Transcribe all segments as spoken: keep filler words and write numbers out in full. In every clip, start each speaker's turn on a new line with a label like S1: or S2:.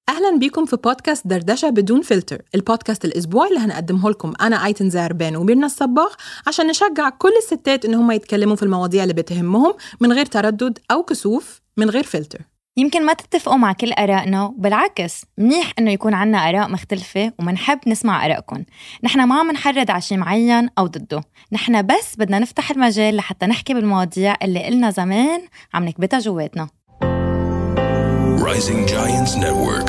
S1: أهلا بيكم في بودكاست دردشة بدون فلتر، البودكاست الأسبوعي اللي هنقدمه لكم أنا آيتن زعربان وميرنا الصباغ عشان نشجع كل الستات إن هم يتكلموا في المواضيع اللي بتهمهم من غير تردد أو كسوف، من غير فلتر.
S2: يمكن ما تتفقوا مع كل آرائنا، وبالعكس منيح إنه يكون عنا آراء مختلفة ومنحب نسمع آرائكم. نحن ما منحرض على شيء معين أو ضده، نحن بس بدنا نفتح المجال لحتى نحكي بالمواضيع اللي قلنا زمان عم نكبتها جواتنا.
S3: Rising Giants Network.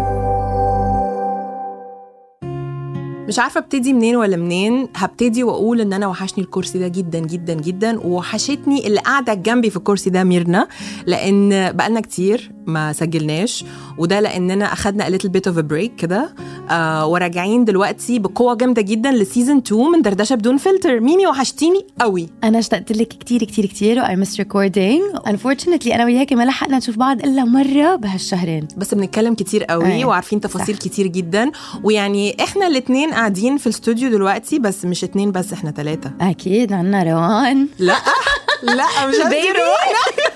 S1: مش عارفة ابتدي منين ولا منين. هبتدي وأقول إن أنا وحشني الكرسي ده جدا جدا جدا، ووحشتني اللي قاعدة جنبي في الكرسي ده ميرنا، لأن بقالنا كتير ما سجلناش، وده لأننا أخدنا a little bit of a break كده، آه وراجعين دلوقتي بقوة جامدة جدا لسيزن اتنين من دردشة بدون فلتر. ميمي وحشتيني قوي.
S2: أنا اشتقت لك كتير كتير كتير و I missed recording. Unfortunately أنا وياكي ما لحقنا نشوف بعض إلا مرة بهالشهرين،
S1: بس بنتكلم كتير قوي أي. وعارفين تفاصيل صح. كتير جدا، ويعني إحنا الاتنين قاعدين في الاستوديو دلوقتي، بس مش اتنين بس، إحنا ثلاثة.
S2: أكيد عنا روان.
S1: لا لا مش
S2: روان.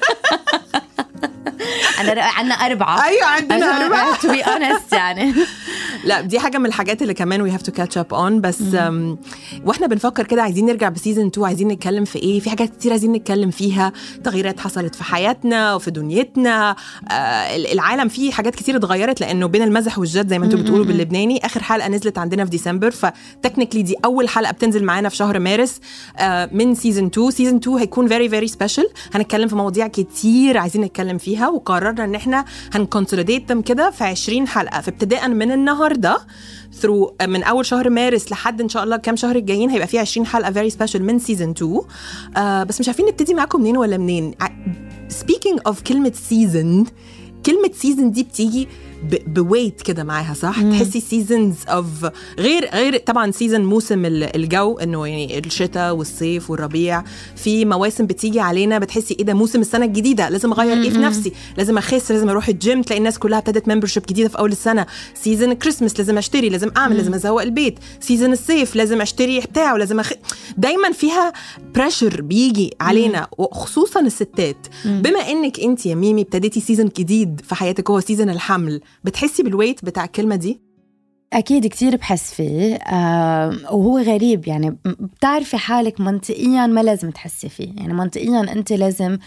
S2: أنا عنا أربعة.
S1: أيوة عندنا أربعة.
S2: To be honest يعني.
S1: لا دي حاجة من الحاجات اللي كمان we have to catch up on. بس واحنا بنفكر كده عايزين نرجع بسيزن اتنين، عايزين نتكلم في ايه، في حاجات كتير عايزين نتكلم فيها، تغييرات حصلت في حياتنا وفي دنيتنا، آه العالم فيه حاجات كتير اتغيرت، لأنه بين المزح والجد زي ما انتوا بتقولوا باللبناني. آخر حلقة نزلت عندنا في ديسمبر، فتكنيكلي دي أول حلقة بتنزل معانا في شهر مارس آه من سيزن اتنين. سيزن اتنين هيكون very very special، هنتكلم في مواضيع كتير عايزين نتكلم فيها، وقررنا ان احنا هنكونسوليديت them كده في عشرين حلقة. فابتداء من النهاردة through من أول شهر مارس لحد إن شاء الله كام شهر الجايين هيبقى فيه عشرين حلقة very special من season two. آه بس مش عارفين نبتدي معاكم منين ولا منين. speaking of كلمة season، كلمة season دي بتيجي بويت كده معاها صح؟ مم. تحسي seasons of غير غير طبعا season موسم الجو، انه يعني الشتاء والصيف والربيع، في مواسم بتيجي علينا بتحسي ايه ده موسم السنة الجديدة، لازم اغير ايه في نفسي، لازم اخس، لازم اروح الجيم، تلاقي الناس كلها ابتدت membership جديدة في اول السنة. season الكريسماس لازم اشتري، لازم اعمل، مم. لازم ازوق البيت. season الصيف لازم اشتري بتاع ولازم أخ... دايما فيها pressure بيجي علينا، مم. وخصوصا الستات. مم. بما انك انت يا ميمي ابتديتي season جديد في حياتك هو season الحمل، بتحسي بالويت بتاع الكلمة دي؟
S2: أكيد كتير بحس فيه، آه وهو غريب يعني. بتعرفي حالك منطقيا ما لازم تحسي فيه، يعني منطقيا أنت لازم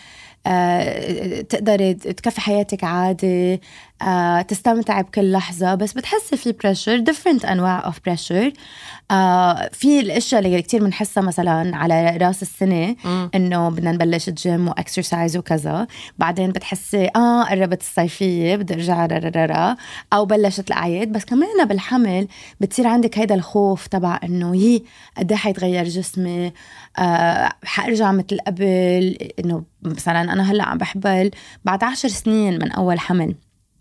S2: آه تقدري تكفي حياتك عادي، آه تستمتع بكل لحظة، بس بتحسي في pressure، different أنواع of pressure. آه في الاشياء اللي كتير بنحسها مثلا على راس السنه، م. انه بدنا نبلش الجيم واكسرسايز وكذا، بعدين بتحسي اه قربت الصيفيه بدي ارجع ررررا، او بلشت الاعياد. بس كمان بالحمل بتصير عندك هيدا الخوف تبع انه يي قد ايه حيتغير جسمي، آه حارجع مثل قبل. انه مثلا انا هلا عم بحبل بعد عشر سنين من اول حمل،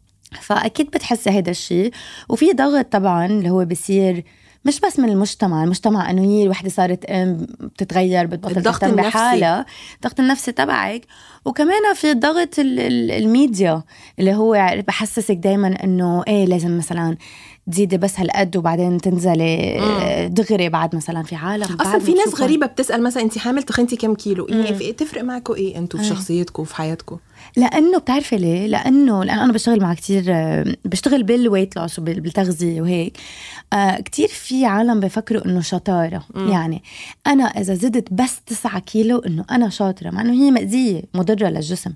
S2: فاكيد بتحسي هيدا الشيء. وفي ضغط طبعا اللي هو بيصير مش بس من المجتمع، المجتمع انه هي الوحده صارت ام بتتغير بتبطل تهتم بحالها، الضغط النفسي تبعك. وكمان في ضغط الميديا اللي هو بحسسك دايما انه ايه لازم مثلا تزيدي بس هالقد وبعدين تنزلي دغري بعد مثلا في عالم.
S1: اصلا في ناس غريبه بتسال مثلا انت حامل تخنتي كام كيلو، ايه تفرق معكم ايه انتوا في شخصيتكم وفي حياتكم؟
S2: لانه بتعرفي ليه؟ لانه لانه انا بشتغل مع كتير، بشتغل بالويت لوس وبالتغذيه وهيك. آه كتير في عالم بيفكروا انه شطاره، مم. يعني انا اذا زدت بس تسعة كيلو انه انا شاطره، مع انه هي مأذيه مضره للجسم.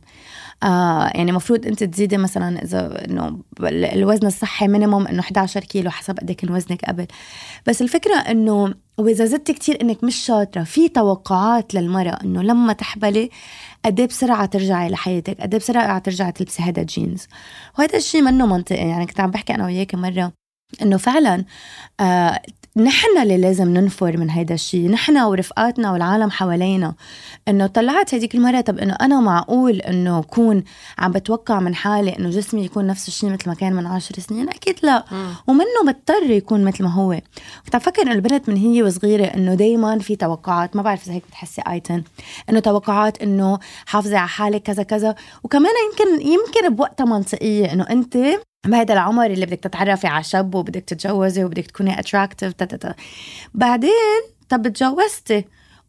S2: آه يعني مفروض انت تزيدي مثلا اذا انه الوزن الصحي مينيموم انه إحدى عشر كيلو حسب قد ايه كان وزنك قبل. بس الفكره انه واذا زدت كتير انك مش شاطره. في توقعات للمراه انه لما تحبلي قد ايه بسرعه ترجعي لحياتك، قد ايه بسرعه ترجعي تلبسي هذا الجينز، وهذا الشيء منه منطقي. يعني كنت عم بحكي انا وياك مره انه فعلا آه نحن اللي لازم ننفر من هيدا الشيء، نحن ورفقاتنا والعالم حوالينا. انه طلعت هديك المرة، طب انه انا معقول انه كون عم بتوقع من حالي انه جسمي يكون نفس الشيء مثل ما كان من عشر سنين؟ اكيد لا. م. ومنه مضطر يكون مثل ما هو. كنت افكر انه البنت من هي وصغيرة انه دايما في توقعات، ما بعرف اذا هيك بتحسي ايتن، انه توقعات انه حافظي على حالك كذا كذا. وكمان يمكن يمكن بوقتها منطقية انه انت بهذا العمر اللي بدك تتعرفي على شاب وبدك تتجوزي وبدك تكوني اتراكتيف تتتا. بعدين طب تجوزتي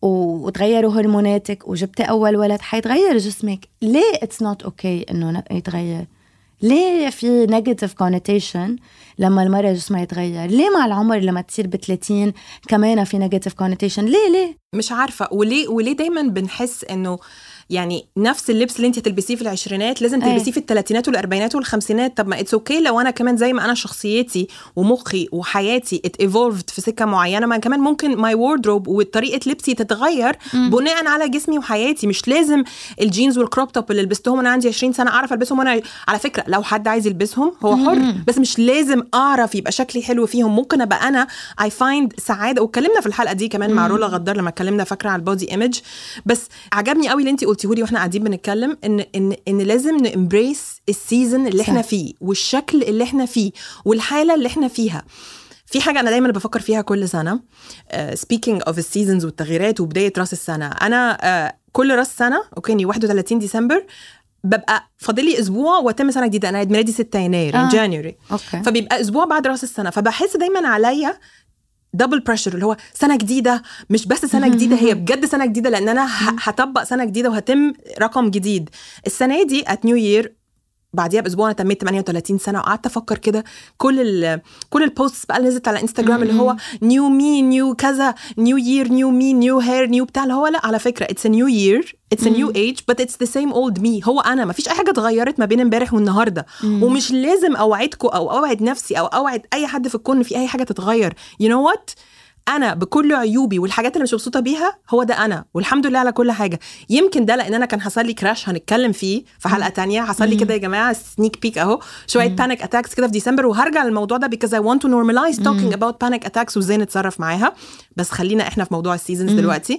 S2: وتغيروا هرموناتك وجبتي اول ولد، حيتغير جسمك. ليه اتس نوت اوكي انه يتغير؟ ليه في نيجاتيف كونوتيشن لما المرأة جسمها يتغير؟ ليه مع العمر لما تصير بثلاثين كمان في نيجاتيف كونوتيشن؟ ليه ليه
S1: مش عارفة. وليه وليه دايما بنحس انه يعني نفس اللبس اللي انت تلبسيه في العشرينات لازم تلبسيه في الثلاثينات والاربعينات والخمسينات؟ طب ما اتس اوكي لو انا كمان زي ما انا شخصيتي ومخي وحياتي ات ايفولفد في سكه معينه، ما كمان ممكن ماي وردروب وطريقه لبسي تتغير م. بناء على جسمي وحياتي. مش لازم الجينز والكروب توب اللي لبستهم وانا عندي عشرين سنه اعرف البسهم. انا على فكره لو حد عايز يلبسهم هو حر، م. بس مش لازم اعرف يبقى شكلي حلو فيهم. ممكن ابقى انا اي فايند سعاده. واتكلمنا في الحلقه دي كمان م. مع رولا غدار لما اتكلمنا فاكره على البودي ايمج. بس عجبني قوي اللي انت قلتيه لي واحنا قاعدين نتكلم ان ان ان لازم نامبريس السيزن اللي احنا فيه والشكل اللي احنا فيه والحاله اللي احنا فيها. في حاجه انا دايما بفكر فيها كل سنه، سبيكينج اوف السيزونز والتغييرات وبدايه راس السنه. انا uh, كل راس سنه اوكي واحد وثلاثين ديسمبر ببقى فاضل لي اسبوع واتم سنه جديده. انا عيد ميلادي ستة يناير آه. جانيوري، فبيبقى اسبوع بعد راس السنه. فبحس دايما عليا دبل بريشر اللي هو سنه جديده. مش بس سنه جديده، هي بجد سنه جديده لان انا هطبق سنه جديده وهتم رقم جديد. السنه دي ات نيو يير بعديها باسبوع انا تميت ثمانية وثلاثين سنه. وقعدت افكر كده كل ال كل البوستس بقى اللي نزلت على انستغرام اللي هو نيو مي نيو كذا نيو يير نيو مي نيو هير نيو بتاع اللي هو لا على فكره اتس ا نيو يير اتس ا نيو ايج بت اتس ذا سيم اولد مي. هو انا ما فيش اي حاجه اتغيرت ما بين امبارح والنهارده. مم. ومش لازم اوعدكم او اوعد نفسي او اوعد اي حد في الكون في اي حاجه تتغير. يو نو وات، انا بكل عيوبي والحاجات اللي مش مبسوطه بيها هو ده انا، والحمد لله على كل حاجه. يمكن ده لان انا كان حصل لي كراش هنتكلم فيه في حلقه تانية. حصل لي كده يا جماعه سنيك بيك اهو شويه بانيك اتاكس كده في ديسمبر، وهرجع للموضوع ده because I want to normalize talking about panic attacks وازاي نتصرف معاها. بس خلينا احنا في موضوع السيزونز دلوقتي.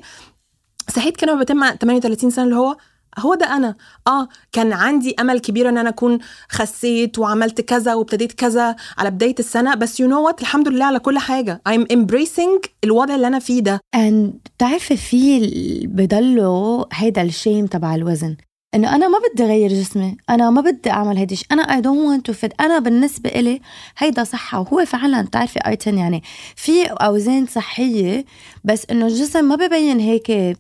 S1: صحيت كده بتم ثمانية وثلاثين سنه اللي هو هو ده أنا. آه كان عندي أمل كبير أن أنا أكون خسيت وعملت كذا وابتديت كذا على بداية السنة. بس you know what، الحمد لله على كل حاجة. I'm embracing الوضع اللي أنا فيه ده.
S2: and تعرفي فيه بضله هيدا الشيم تبع الوزن، إنه أنا ما بدي غير جسمي، أنا ما بدي أعمل هيدا الشيء، أنا I don't want to fit. أنا بالنسبة إلي هيدا صحة. وهو فعلا تعرفي أيتن يعني في أوزان صحية بس إنه الجسم ما ببين هيك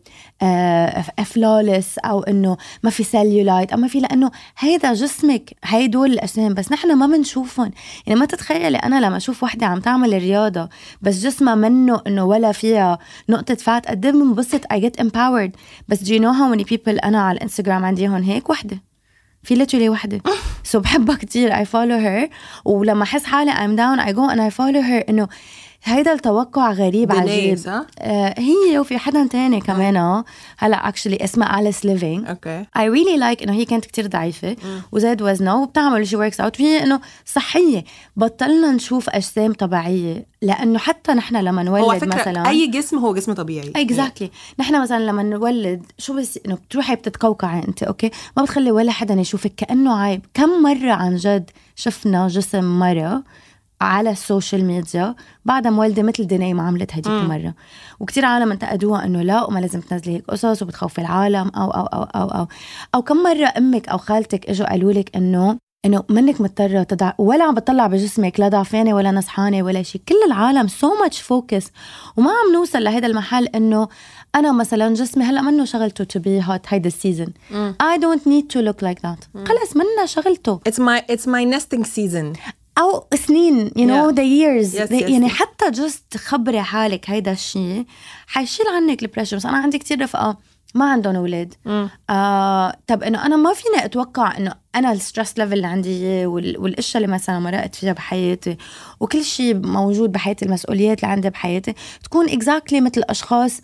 S2: أفلالس أو إنه ما في سيلولايت أو ما في، لأنه هيدا جسمك هيدول الأجسام بس نحن ما بنشوفهم. يعني ما تتخيلي أنا لما أشوف واحدة عم تعمل الرياضة بس جسمها منه إنه ولا فيها نقطة فات قد إيه بنبسط I get empowered. بس do you know how many people أنا على الانستغرام عندي هون هيك وحدة في لتولي وحدة سو بحبها كتير I follow her. ولما أحس حالي I'm down I go and I follow her. إنه هيدا التوقع غريب عجيب. آه هي وفي حدا تاني كمان آه. هلا actually اسمها أليس ليفينج.
S1: okay.
S2: I really like إنه هي كانت كتير ضعيفة وزاد وزنها وبتعمل شي works out فيه إنه صحية. بطلنا نشوف أجسام طبيعية لأنه حتى نحن لما نولد مثلا
S1: أي جسم هو جسم طبيعي
S2: exactly. نحن مثلا لما نولد شو بس إنه بتروحي بتتقوقعي أنت أوكي ما بتخلي ولا حدا يشوفك كأنه عيب. كم مرة عن جد شفنا جسم مرة على السوشيال ميديا بعد مولدة مثل ديناي ما عملت هديك المرة، وكتير عالم انتقدوها انه لا وما لازم تنزلي هيك قصص وبتخوفي العالم او او او او او او كم مرة امك او خالتك اجوا قالوا لك انه انه منك مضطرة تضع ولا عم بتطلع بجسمك لا ضعفانة ولا نصحانة ولا شيء. كل العالم so much focus وما عم نوصل لهذا المحل انه انا مثلا جسمي هلا منه شغلته to be hot هيدا السيزن. I don't need to look like that. خلص منه شغلته.
S1: It's my it's my nesting season.
S2: أو سنين you know yeah. the years
S1: yes,
S2: the,
S1: yes,
S2: يعني
S1: yes.
S2: حتى just خبري حالك هيدا الشيء حيشيل عنك البريشر. بس أنا عندي كتير رفقة ما عندهم أولاد. آه طب إنه أنا ما فيني أتوقع إنه أنا الستريس ليفل اللي عندي وال والأشياء اللي مثلا مرقت فيها بحياتي وكل شيء موجود بحياتي المسؤوليات اللي عندي بحياتي تكون exactly مثل الأشخاص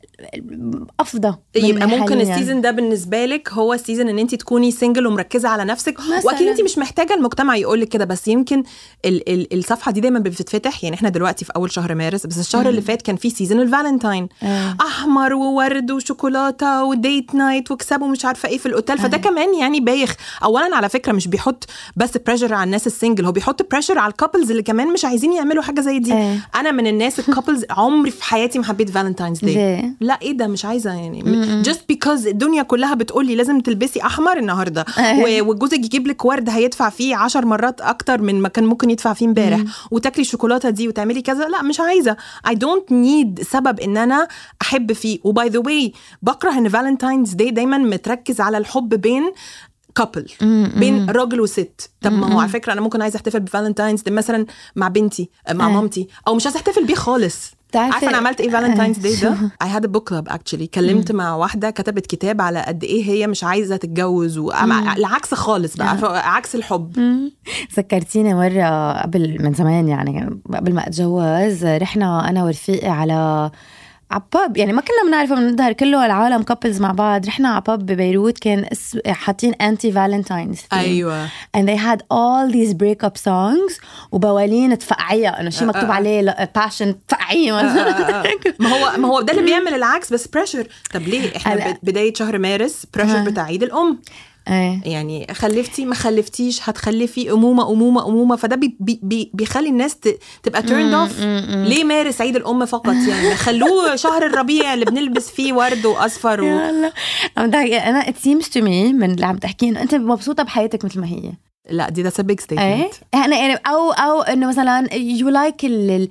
S2: افضل.
S1: يبقى ممكن السيزن ده بالنسبه لك هو السيزن ان انت تكوني سنجل ومركزه على نفسك. واكيد انت مش محتاجه المجتمع يقول لك كده، بس يمكن ال ال الصفحه دي دايما بتتفتح. يعني احنا دلوقتي في اول شهر مارس بس الشهر اللي فات كان في سيزن الفالنتاين
S2: أه.
S1: احمر وورد وشوكولاته وديت نايت وكسبوا مش عارفه ايه في الاوتيل. فده أه. كمان يعني بايخ. اولا على فكره مش بيحط بس بريشر على الناس السنجل، هو بيحط بريشر على الكابلز اللي كمان مش عايزين يعملوا حاجه زي دي. أه. انا من الناس الكابلز عمري في حياتي ما حبيت فالنتاينز داي. لا ايه ده مش عايزه يعني م- just because الدنيا كلها بتقولي لازم تلبسي احمر النهارده وجوزك يجيب لك ورد هيدفع فيه عشر مرات اكتر من ما كان ممكن يدفع فيه امبارح وتاكلي الشوكولاته دي وتعملي كذا. لا مش عايزه. I don't need سبب ان انا احب فيه. وباي ذا واي بكره ان فالنتاينز داي دايما متركز على الحب بين كابل بين راجل وست. طب ما هو على فكره انا ممكن عايزه احتفل بفالنتاينز دي مثلا مع بنتي مع مامتي او مش عايزه احتفل بيه خالص. عارفه انا عملت ايه فالنتاينز داي ده؟ I had a book club actually. كلمت مم. مع واحده كتبت كتاب على قد ايه هي مش عايزه تتجوز والعكس خالص بقى آه. عكس الحب.
S2: ذكرتيني مره قبل من زمان يعني قبل ما اتجوز رحنا انا ورفيقي على عباب يعني ما كنا بنعرفه من الظهر كله العالم كابلز مع بعض. رحنا عباب ببيروت كان حاطين انتي فالنتاينز
S1: ايوه
S2: and they had all these break up songs وبوالين تفقعيه انه شيء مكتوب عليه passion تفقعيه
S1: ما هو ما هو ده اللي بيعمل العكس بس بريشر. طب ليه احنا بدايه شهر مارس بريشر بتاع عيد الام
S2: أيه.
S1: يعني خلفتي ما خلفتيش هتخلفي أمومة أمومة أمومة فده بي بي بيخلي الناس تبقى turned off. ليه مارس عيد الأم فقط يعني خلوه شهر الربيع اللي بنلبس فيه ورد وأصفر و...
S2: أنا it seems to me من اللي عم تحكي إنه أنت مبسوطة بحياتك مثل ما هي.
S1: لا دي that's a big statement.
S2: ايه انا يعني او او انه مثلا يو لايك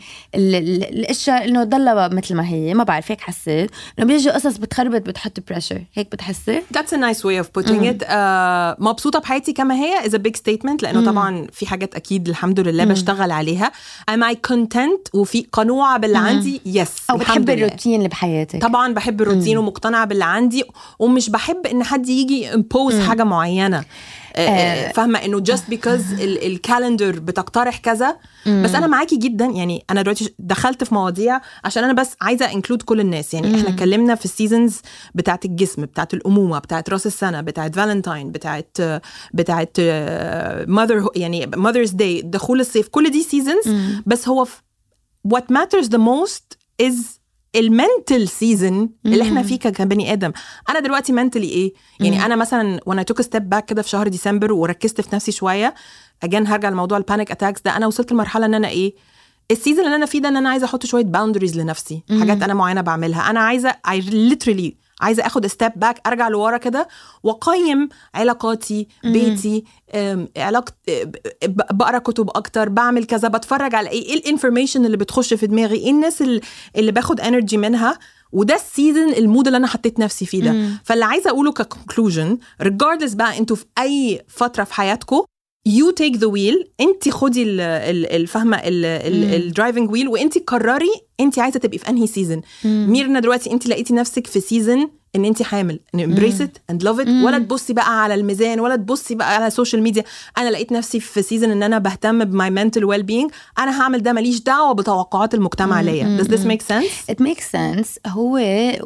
S2: الاشياء انه ضلها مثل ما هي. ما بعرف هيك حسيت انه بيجي قصص بتخربط بتحط بريشر هيك بتحسي.
S1: that's a nice way of putting mm. it. uh, مبسوطه بحياتي كما هي is a big statement لانه mm. طبعا في حاجات اكيد الحمد لله mm. بشتغل عليها. am I content وفي قنوعه باللي mm. عندي yes
S2: او بتحب الروتين اللي بحياتك.
S1: طبعا بحب الروتين mm. ومقتنعه باللي عندي ومش بحب ان حد يجي impose mm. حاجه معينه. آه فاهمه انه just because الكالندر بتقترح كذا. بس انا معاكي جدا يعني انا دلوقتي دخلت في مواضيع عشان انا بس عايزه انكلود كل الناس يعني. احنا اتكلمنا في السيزونز بتاعت الجسم بتاعت الامومه بتاعت راس السنه بتاعت فالنتاين بتاعت بتاعت ماذر يعني ماذرز داي دخول الصيف كل دي سيزونز. بس هو what matters the most is المنتل سيزن اللي احنا فيه كبني ادم. انا دلوقتي منتلي ايه يعني. مم. انا مثلا وانا توك ستيب باك كده في شهر ديسمبر وركزت في نفسي شويه اجان هرجع لموضوع البانيك اتاكس ده. انا وصلت لمرحله ان انا ايه السيزن اللي انا فيه ده ان انا عايزه احط شويه باوندريز لنفسي. مم. حاجات انا معينه بعملها. انا عايزه I literally عايزه اخد ستيب باك ارجع لورا كده واقيم علاقاتي بيتي علاقه بقرا كتب اكتر بعمل كذا بتفرج على ايه الانفورميشن اللي بتخش في دماغي ايه الناس اللي باخد انرجي منها. وده السيزن المود اللي انا حطيت نفسي فيه ده. مم. فاللي عايزه اقوله ككونكلوجن regardless بقى انتوا في اي فتره في حياتكم you take the wheel. انت خدي الفهمه الدرايفنج ويل وانت قرري انت عايزه تبقي في انهي سيزن. ميرنا دلوقتي انت لقيتي نفسك في سيزن ان انت حامل embrace it and love it. ولا تبصي بقى على الميزان ولا تبصي بقى على السوشيال ميديا. انا لقيت نفسي في سيزن ان انا بهتم بماي mental well being. انا هعمل ده ماليش دعوه بتوقعات المجتمع ليا. does this make sense?
S2: it makes sense. هو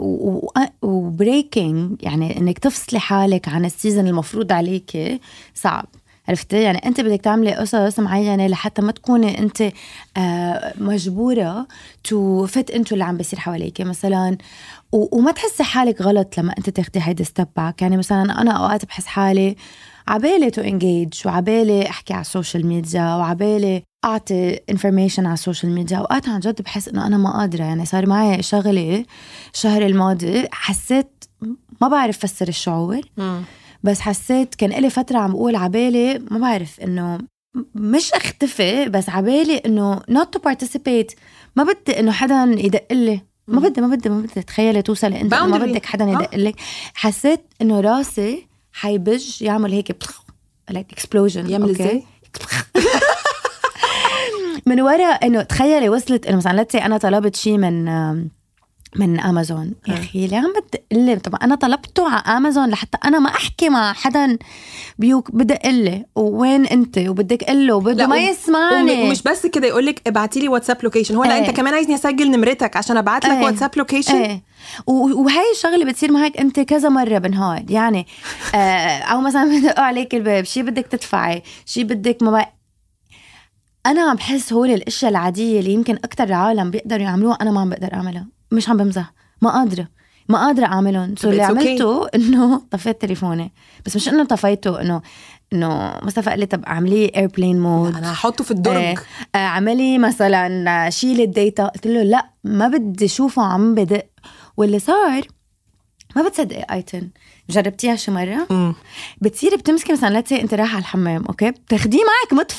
S2: و breaking يعني انك تفصلي حالك عن السيزن المفروض عليك صعب. عرفتي يعني انت بدك تعملي قصص معينه لحتى ما تكوني انت آه مجبوره تو فت انتو اللي عم بيصير حواليك مثلا. وما تحسي حالك غلط لما انت تاخدي هيدا ستيب باك. يعني مثلا انا اوقات بحس حالي عبالي تو انجيج وعبالي احكي على السوشيال ميديا وعبالي اعطي انفورميشن على السوشيال ميديا. اوقات عن جد بحس انه انا ما قادره. يعني صار معي شغله الشهر الماضي حسيت ما بعرف فسر الشعور م. بس حسيت كان إلي فترة عم بقول عبالي ما بعرف إنه مش اختفي بس عبالي إنه not to participate. ما بدي إنه حدا يدقلي ما بدي ما بدي ما بدي تخيلي توصل أنت ما بدك حدا يدقلك. حسيت إنه راسي حيبج يعمل هيك like explosion.
S1: يعمل إزاي
S2: من وراء إنه تخيلي وصلت إنه مثلا لتسي أنا طلبت شي من من أمازون. يا أخي اللي عم بتقلي طبعا أنا طلبته على أمازون لحتى أنا ما أحكي مع حدا بيوك بدي قلي وين أنت وبدك قله وبده ما يسمعني.
S1: ومش بس كده يقولك ابعتي لي واتساب لوكيشن. هو لا ايه. أنت كمان عايزني أسجل نمرتك عشان أبعت لك ايه. واتساب لوكيشن ايه.
S2: وهي الشغلة بتصير معك أنت كذا مرة بنهار يعني آه أو مثلا بدقوا عليك الباب شي بدك تدفعي شي بدك ما بقى. أنا عم بحس هول الأشياء العادية اللي يمكن أكتر العالم بيقدروا يعملوها أنا ما عم بقدر أعملها. مش عم بمزح ما قادرة ما قادرة أعملهم. سو اللي عملته okay. إنه طفيت تليفوني. بس مش إنه طفيته إنه إنه مصطفى قال لي طب أعمليه airplane mode
S1: أنا هحطه في الدرج.
S2: آه عملي مثلا شيل الداتا. قلت له لا ما بدي شوفه عم بدق. واللي صار ما بتصدقي آيتن جربتيها شي مرة؟ م. بتصير بتمسكي مثلا لاتسي أنت رايحة على الحمام أوكي بتاخديه معك مطفي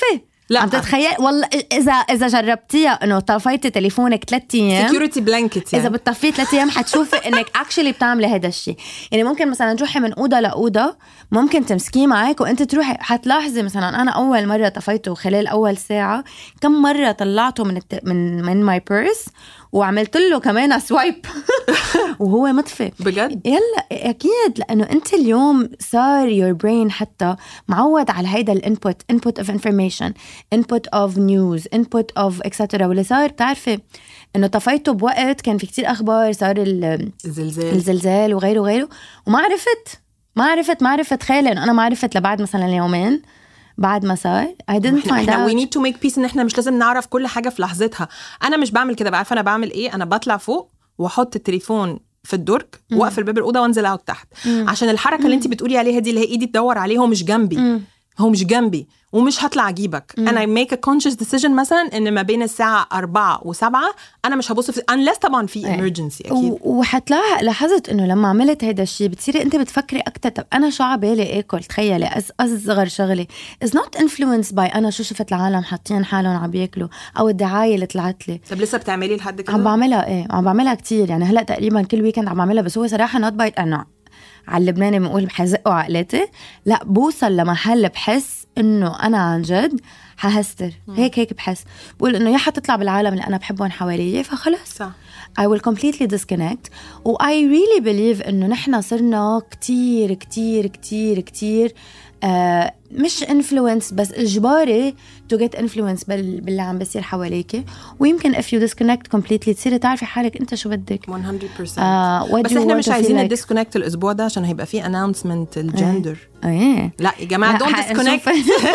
S1: لا
S2: عم تتخيل والله اذا اذا جربتيها انه طفيتي تليفونك ثلاث ايام
S1: security blanket يعني.
S2: اذا بتطفيه ثلاث ايام حتشوفي انك اكشلي بتعملي هذا الشيء. يعني ممكن مثلا تروحي من اوضه لاوضه، ممكن تمسكيه معك وانت تروحي، حتلاحظي مثلا انا اول مره طفيته خلال اول ساعه كم مره طلعته من الت... من من ماي بيرس وعملت له كمان سوايب وهو مطفي
S1: بجد.
S2: يلا اكيد، لانه انت اليوم صار your brain حتى معود على هيدا الانبوت، input of information, input of news, input of etc. واللي صار بتعرفي انه طفيته بوقت كان في كتير اخبار، صار
S1: الزلزال
S2: الزلزال وغيره وغيره، وما عرفت ما عرفت ما عرفت خالي انه انا ما عرفت لبعد مثلا يومين بعد ما صار I didn't find
S1: احنا
S2: out.
S1: we need to make peace ان احنا مش لازم نعرف كل حاجة في لحظتها. انا مش بعمل كده، بعرف انا بعمل ايه. انا بطلع فوق واحط التليفون في الدرج واقفل باب الأوضة وانزل اوت تحت، مم. عشان الحركة مم. اللي انت بتقولي عليها دي اللي هي ايدي تدور عليه، هو مش جنبي مم. هو مش جنبي ومش هطلع أجيبك. مم. أنا make a conscious decision مثلا إن ما بين الساعة أربعة وسبعة أنا مش هبص في unless طبعا في emergency أكيد.
S2: وحتلاحظ لاحظت إنه لما عملت هيدا الشيء بتصيري أنت بتفكري أكتر، طب أنا شو عبالي آكل، تخيلي أصغر شغلي is not influenced by أنا شو شفت العالم حاطين حالهم عم بياكلوا أو الدعاية اللي طلعت لي.
S1: طب لسه بتعملي لحد كده؟
S2: عم بعملها إيه، عم بعملها كتير يعني. هلأ تقريبا كل ويكند عم بعملها، بس هو صراحة not by أنا على اللبناني بنقول بحزقوا عقلاتي، لا بوصل لمحل بحس انه انا عن جد حهستر هيك هيك بحس بقول انه يا حتطلع بالعالم اللي انا بحبهم حواليي فخلص صح. I will completely disconnect. و I really believe انه نحن صرنا كتير كتير كتير كتير آه مش influence بس إجباري to get influence بال باللي عم بيصير حواليك. ويمكن if you disconnect completely تصيري تعرفي حالك أنت شو بدك
S1: مية بالمية.
S2: آه
S1: بس إحنا مش عايزين disconnect الأسبوع ده عشان هيبقى فيه announcement الجندر.
S2: ايه
S1: لا يا جماعة don't disconnect.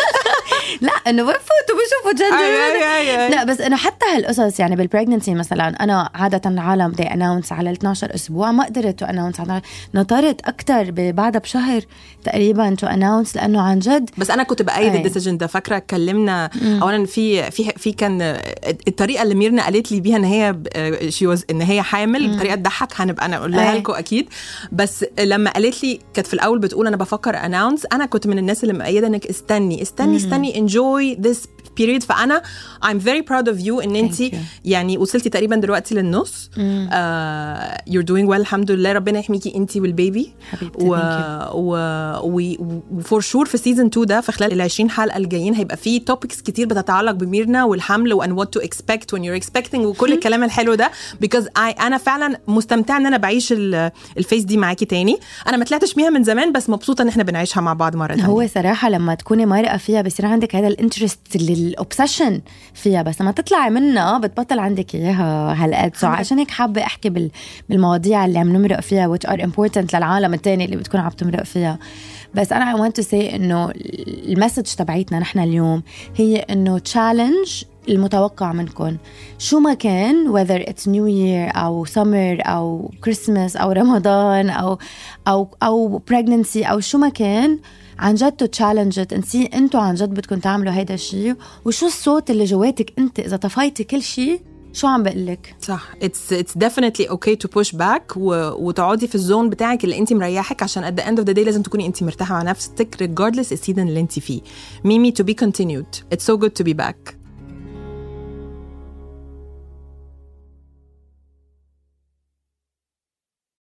S2: لا انه بفوتوا بشوفوا جندر. لا بس انه حتى هالقصص يعني بالبريجننسي مثلا انا عاده العالم دي اناونس على اثناشر اسبوع، ما قدرت تو اناونس، نطرت اكثر بعدها بشهر تقريبا تو اناونس لانه عن جد.
S1: بس انا كنت بايد الديسيجن ده. فاكره اتكلمنا اولا في في في كان الطريقه اللي ميرنا قالت لي بيها ان هي شي واز ان هي حامل بطريقه تضحك، هنبقى انا اقول لها لكم اكيد. بس لما قالت لي كانت في الاول بتقول انا بفكر اناونس، انا كنت من الناس اللي مؤيده انك استني استني استني enjoy this period. فأنا I'm very proud of you إن أنتي يعني وصلتي تقريبا دلوقتي للنص. uh, you're doing well الحمد لله، ربنا يحميكي أنتي والبيبي.
S2: حبيبتي
S1: و و وفور شور في سيزن تو ده في خلال العشرين حلقة الجايين هيبقى فيه topics كتير بتتعلق بميرنا والحمل و and what to expect when you're expecting وكل الكلام الحلو ده because I أنا فعلا مستمتعة إن أنا بعيش الفيس دي معاكي تاني. أنا ما طلعتش بيها من زمان بس مبسوطة إن إحنا بنعيشها مع بعض مرة تانية.
S2: هو صراحة لما تكوني مرقة فيها بصير عندك هذا الانترست الأوبسيشن فيها، بس لما تطلعي منها بتبطل عندك إياها هالقد. سو عشان هيك حابة أحكي بالمواضيع اللي عم نمرق فيها which are important للعالم التاني اللي بتكون عم تمرق فيها. بس أنا I want to say إنه المسج تبعيتنا نحن اليوم هي إنه challenge المتوقع منكم شو ما كان whether it's new year أو summer أو Christmas أو رمضان أو أو أو pregnancy أو شو ما كان، عن جد تو تشالنج انسي انتوا عن جد بدكم تعملوا هيدا الشيء. وشو الصوت اللي جواتك انت اذا طفيتي كل شيء شو عم بقلك
S1: صح. it's it's definitely okay to push back و... وتقعدي في الزون بتاعك اللي انت مريحك عشان at the end of the day لازم تكوني انت مرتاحه مع نفسك regardless السيزون اللي انت فيه. ميمي to be continued. It's so good to be back.